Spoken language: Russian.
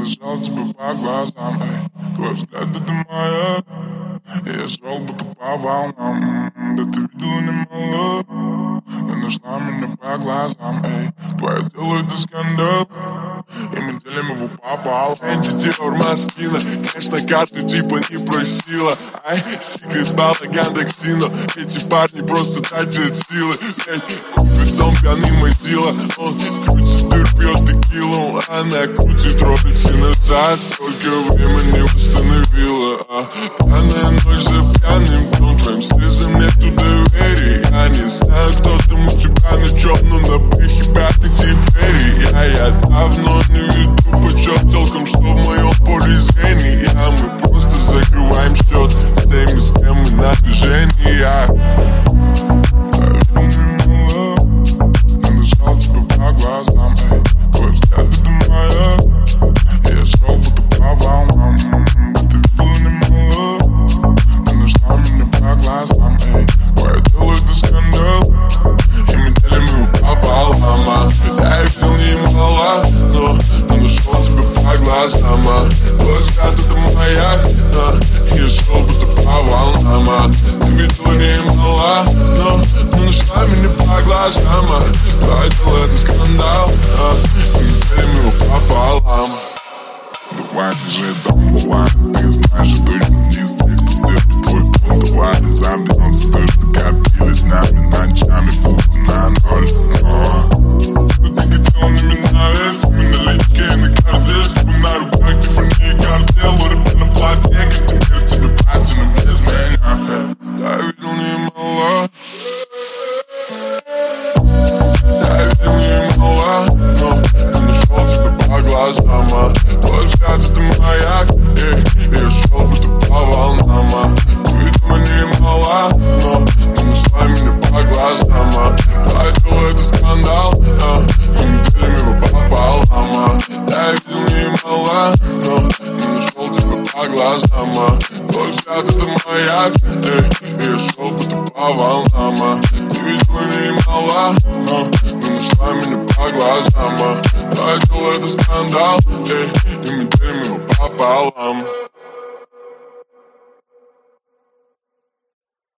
Нашел тебя по глазам, эй, твой взгляд это моя. Я шел будто по волнам, да ты видела немало. Ты нашла меня по глазам, эй, твое тело это скандал, и мы делим его пополам. Диор Маскина, конечно, карту типа не просила. Ай, секрет балаган токсина. Эти парни просто тратят силы. Купит дом пьяный мазила. Он крутит дыр, пьет текилу. Она крутит роликсы назад, только время не установила. Пьяная ночь за пьяным днем, твоим слезам нету доверия. Я не знаю, кто там у тебя на чем, но на пыхе пятый теперь. Я давно не веду почет толком, что в моем поле зрения. Мы просто закрываем счет с теми, с кем мы на движении. Я нашел тебя по глазам, эй, твой взгляд это моя. Я шел будто по волнам, да ты видела немало. Ты нашла меня по глазам, эй, твое тело это скандал, И мы делим его пополам. Я видел немало, но нашел тебя по глазам. Твой взгляд это моя. Я шел будто по волнам. Ты видела немало, но нашла меня по глазам. Твое тело это скандал, и мы делим его пополам. давай держи дом была. Ты знаешь, что не стыд твой пол. Давай разобьемся, то, что копилось нами ночами, будто на ноль. Но ты хотела на меня нравиться, мы налегке на карте, чтобы на руках Тиффани картел. Рэп на платье, как теперь тебе платину без меня. Я видел немало. Я видел немало, но я нашел тебя по глазам. Твой взгляд это маяк, я шел будто по волнам. Ты видела немало, но ты нашла меня по глазам. Твое тело это скандал, и мы делим его пополам. Я видел немало, но я нашел тебя по глазам. Твой взгляд это маяк, я шел будто по волнам. Ты видела немало, но ты нашла меня по глазам. Твое тело это скандал,